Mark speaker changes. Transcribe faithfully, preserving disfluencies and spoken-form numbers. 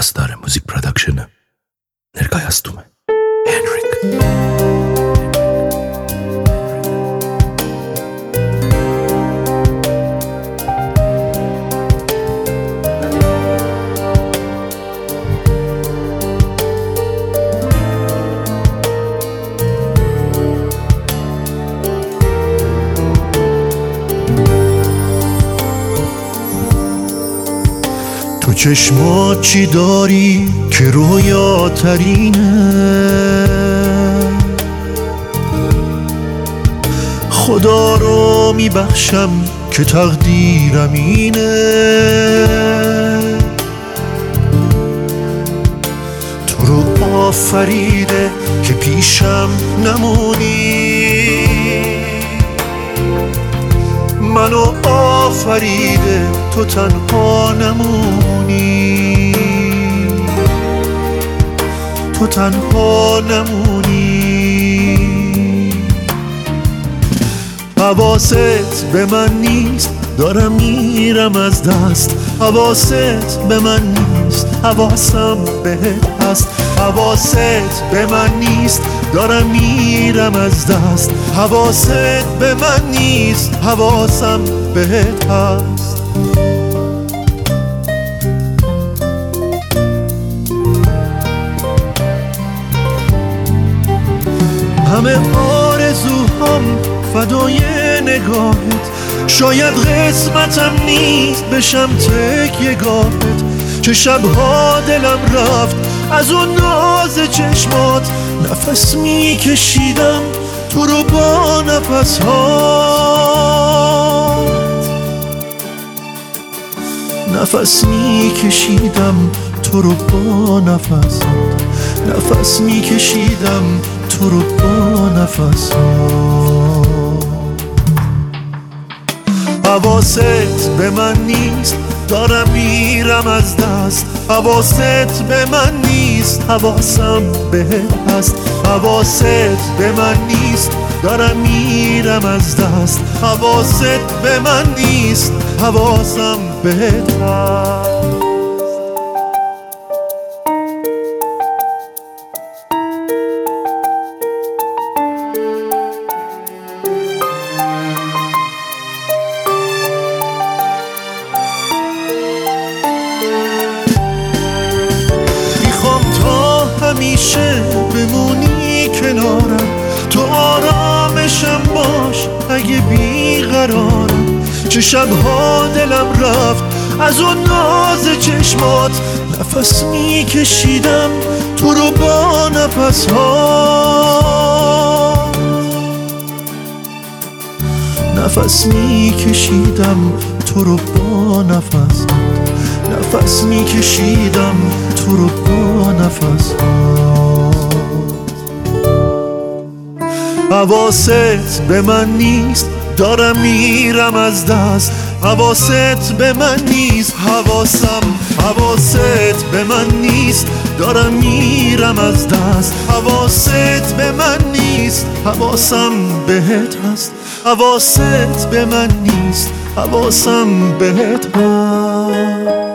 Speaker 1: Asdare Müzik Production'ı Nergayastum Henrik.
Speaker 2: تو چشمات چی داری که رویاترینه؟ خدا رو میبخشم که تقدیرم اینه. تو رو آفریده که پیشم نمونی، منو آفریده تو تنها نمونی، تو تنها نمونی. حواست به من نیست، دارم میرم از دست. حواست به من نیست، حواسم بهت هست. حواست به من نیست، دارم میرم از دست. حواست به من نیست، حواسم بهت هست. همه آرزوهام فدای نگاهت، شاید قسمتم نیست بشم تکیه‌گاهت. چه شبها دلم رفت از اون ناز چشمات، نفس میکشیدم تو رو با نفس ها، نفس میکشیدم تو رو با نفس ها، نفس میکشیدم تو رو با نفس ها. حواست به من نیست، دارم میرم از دست. حواست به من نیست، حواسم بهت هست. حواست به من نیست، دارم میرم از دست. حواست به من نیست، حواسم بهت هست. همیشه بمونی کنارم، تو آرامشم باش اگه بیقرارم. چه شبها دلم رفت از اون ناز چشمات، نفس میکشیدم تو رو با نفس ها، نفس میکشیدم تو رو با نفس ها، نفس میکشیدم تو رو با نفس ها. حواست به من نیست، دارم میرم از دست. حواست به من نیست، حواسم حواست به من نیست، دارم میرم از دست. حواست به من نیست، حواسم بهت هست. حواست به من نیست، حواسم بهت هست.